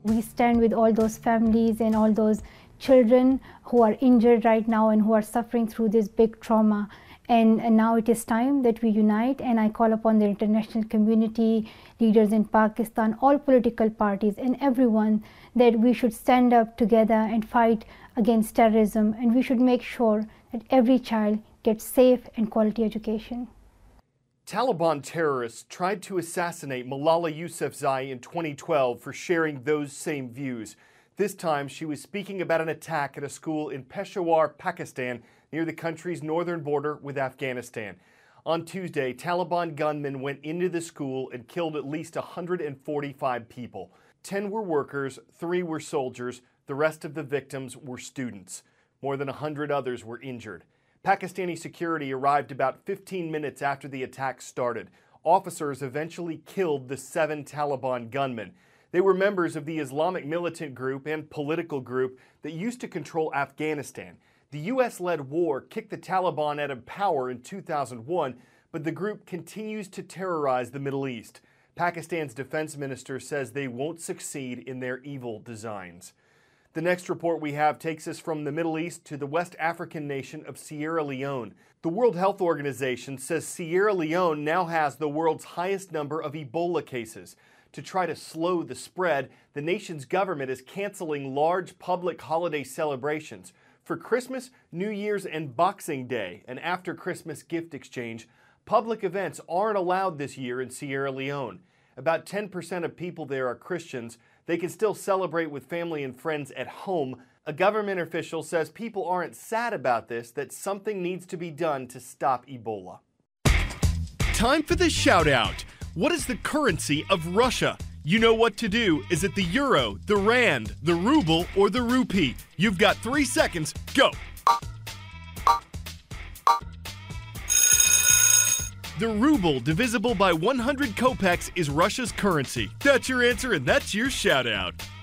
We stand with all those families and all those children who are injured right now and who are suffering through this big trauma. And now it is time that we unite, and I call upon the international community, leaders in Pakistan, all political parties and everyone, that we should stand up together and fight against terrorism, and we should make sure that every child gets safe and quality education. Taliban terrorists tried to assassinate Malala Yousafzai in 2012 for sharing those same views. This time, she was speaking about an attack at a school in Peshawar, Pakistan, near the country's northern border with Afghanistan. On Tuesday, Taliban gunmen went into the school and killed at least 145 people. 10 were workers, 3 were soldiers, the rest of the victims were students. More than 100 others were injured. Pakistani security arrived about 15 minutes after the attack started. Officers eventually killed the 7 Taliban gunmen. They were members of the Islamic militant group and political group that used to control Afghanistan. The U.S.-led war kicked the Taliban out of power in 2001, but the group continues to terrorize the Middle East. Pakistan's defense minister says they won't succeed in their evil designs. The next report we have takes us from the Middle East to the West African nation of Sierra Leone. The World Health Organization says Sierra Leone now has the world's highest number of Ebola cases. To try to slow the spread, the nation's government is canceling large public holiday celebrations. For Christmas, New Year's, and Boxing Day, an after-Christmas gift exchange, public events aren't allowed this year in Sierra Leone. About 10% of people there are Christians. They can still celebrate with family and friends at home. A government official says people aren't sad about this, that something needs to be done to stop Ebola. Time for the shout-out. What is the currency of Russia? You know what to do. Is it the euro, the rand, the ruble, or the rupee? You've got 3 seconds. Go! The ruble divisible by 100 kopecks is Russia's currency. That's your answer, and that's your shout-out.